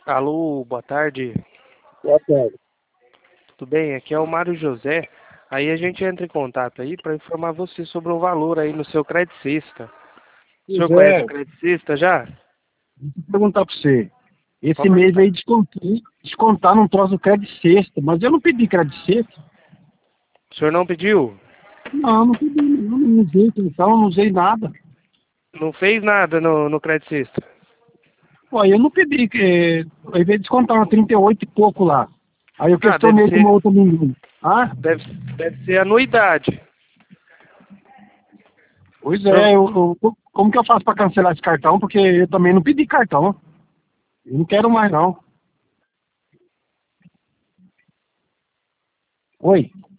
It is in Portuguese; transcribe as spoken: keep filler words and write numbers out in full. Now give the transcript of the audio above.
Alô, boa tarde. Boa tarde. Tudo bem? Aqui é o Mário José. Aí a gente entra em contato aí para informar você sobre o valor aí no seu Credicista. O senhor Pois conhece o é, Credicista já? deixa eu perguntar para você. Esse Pode mês perguntar. aí descontar, descontar não trouxe o crédito sexta, mas eu não pedi crédito sexta. O senhor não pediu? Não, não pedi, não, não usei então, não usei nada. Não fez nada no, no Credicista? Pô, aí eu não pedi, que ao invés de descontar uma trinta e oito e pouco lá. Aí eu Ah, deve questionei com ser, uma outra menina. Ah, deve, deve ser anuidade. pois O senhor, é, eu, eu- como que eu faço para cancelar esse cartão? Porque eu também não pedi cartão. Eu não quero mais não. Oi.